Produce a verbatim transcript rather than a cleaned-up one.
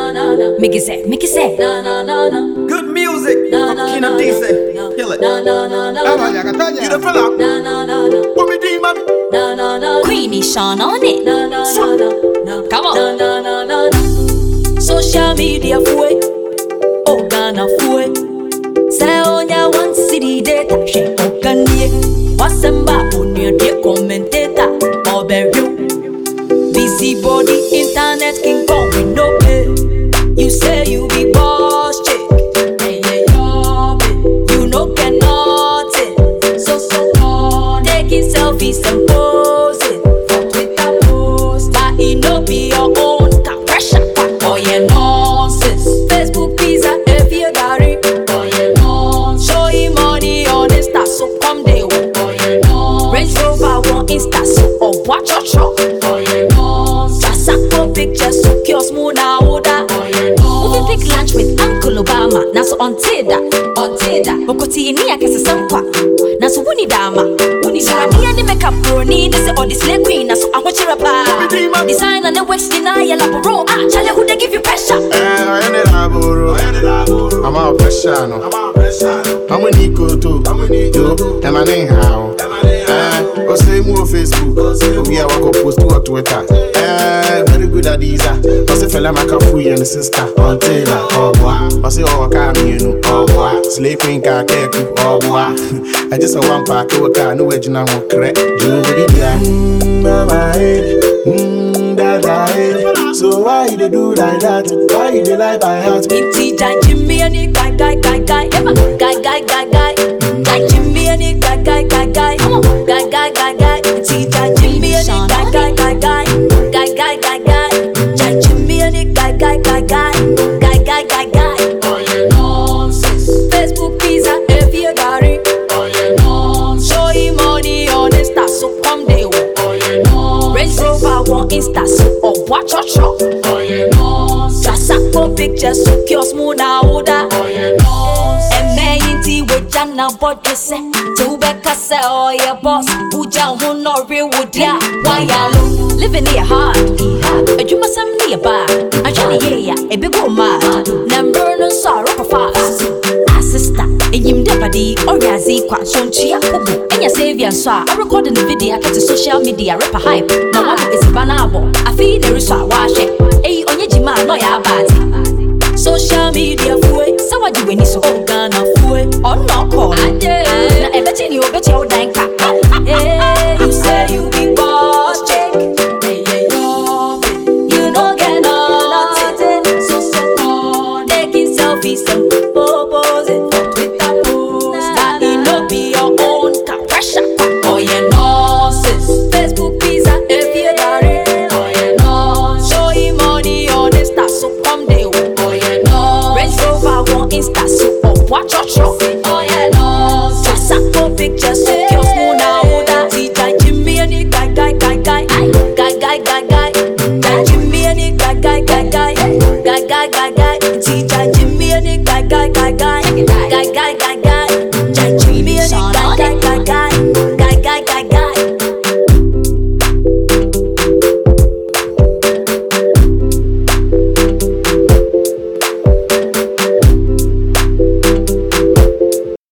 Make it say, make it say. Good music from Kina D C. Kill it. You the fella. What me do, mommy? Queenie Sean on it. Come on. Social media fue. Oh Ghana fue. Say on ya one city data. She okanye. Wasemba on your dear commentator. Or berry. Busy body internet king come with no pay. You say you be boss chick. Hey, hey, yo, you no get nothing. So so on taking selfies and posing for Twitter posts. But it no be your own car pressure. Oh yeah, nonsense. Facebook pizza if you got it. Oh yeah, nonsense. Show him money on Insta, so come they will. Oh yeah, nonsense. Range Rover on Insta, so oh watch your truck. Oh yeah, nonsense. Just a pictures so kiosk muna order. Pick lunch with Uncle Obama. Now so on Teda, on Teda. Okoti ni akese sampa. Now so wuni dama, wuni dama. So ni make up brony. This is all this slay queen. Now so I want you to design and the West denial of bro. Ah, Charlie, who they give you pressure? Eh, I ain't a bro. I'm out pressure no. I'm a Nico too. I'm a Nico. And my name how? Eh, o say more Facebook. We are walk post to Twitter. Eh, very good at these. I say fella make up for you and the sister. On Taylor, oh boy. I say oh come you know, oh boy. Sleeping car cake, oh boy. I just a one pack of car, no way you know correct. You be there. Mama, mmm, that so why you do like that? Why you lie by heart? Inti Jai Jimmy and it guy guy guy guy guy guy guy guy guy Jai Jimmy and it guy guy guy guy guy guy guy guy Inti Jai Jimmy and it guy guy guy guy guy guy guy guy Jai Jimmy and it guy guy guy guy guy guy guy guy. Oh yeah, nonsense. Facebook pizza if you got it. Oh yeah, nonsense. Show him money on Insta, so come they will. Oh yeah, nonsense. Range Rover on Insta, so oh watch your truck. Oh yeah, nonsense. Just a couple pictures, so kiosk muna order. Oh yeah, nonsense. And me inti with Jana body say, to Becca say oh yeah boss, Uja who no real wood ya. Why ya look living here hard? A you must have me a bar. I try yeah, a big old mad. Number no sorrow fast. Sister, and you deputy or Yazi Quan Son Chia Kubu. And your savior saw I recorded the video I to social media rap a hype. Now one is a banabo. I feel there is a wash it. Hey, on your jima, no ya bad. Social media fool. So what do we need so Ghana fool? Or no call. I did. Now everything you bet your dank. Hey, you say you be boss chick. Hey, hey, yo, you don't get nothing. So so on taking selfies and